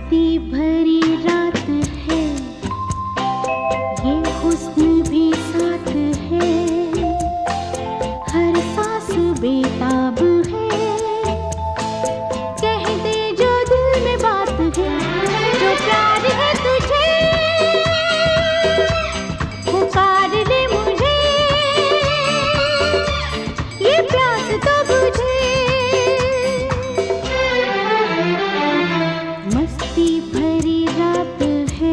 मस्ती भरी रात है, ये हुस्न भी साथ है, हर सांस बेताब है। कह दे जो दिल में बात है, जो प्यार है तुझे, पुकार ले मुझे, ये प्यास तो बुझे। मस्ती भरी रात है,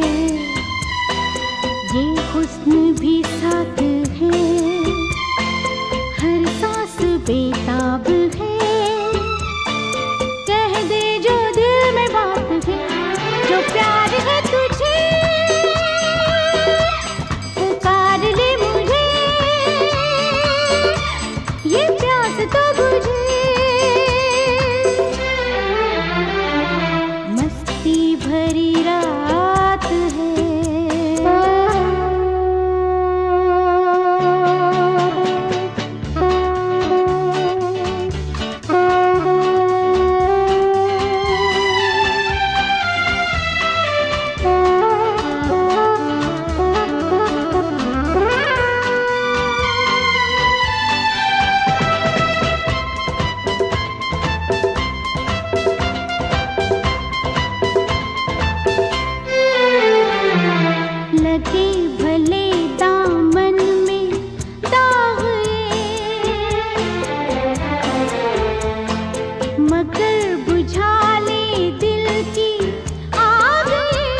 ये हुस्न भी साथ है, हर सांस बेताब है। कह दे जो दिल में बात है, जो प्यार है तुझे, पुकार ले मुझे, ये प्यास तो बुझे। मस्ती भरी रात है। लगे भले दामन में दाग मगर बुझा ले दिल की आग।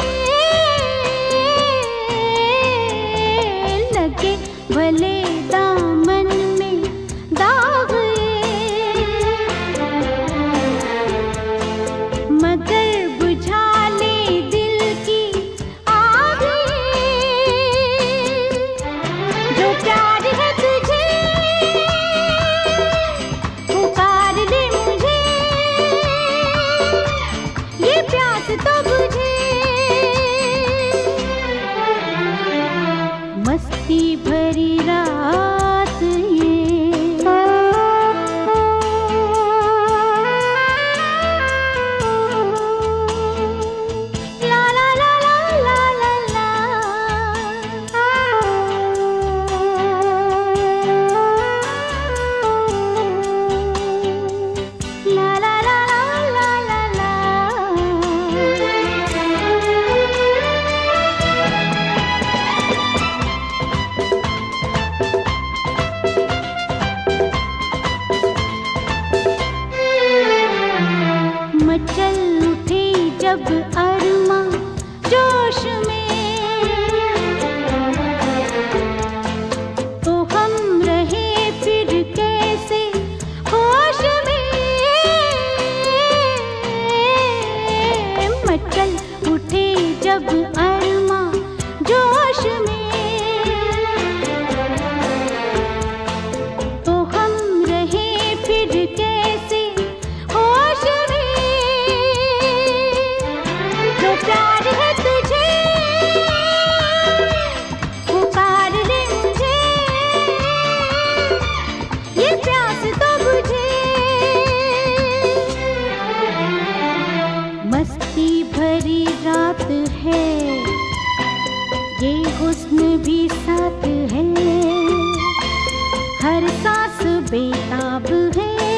लगे भले दामन में दाग मगर बुझा ले दिल की आग। जो प्यार है तुझे, पुकार ले मुझे, ये प्यास तो बुझे। मस्ती भरी रात ये। ला ला ला ला ला ला ला ला ला ला ला ला। मचल उठे जब अरमा जोश में, तो हम रहे फिर कैसे होश में। मचल उठे जब अरमा जोश में, तो हम रहे फिर कैसे होश में। जो प्यार है तुझे, पुकार ले मुझे, ये प्यास तो बुझे। मस्ती भरी रात है, ये हुस्न भी साथ है, हर सांस बेताब है।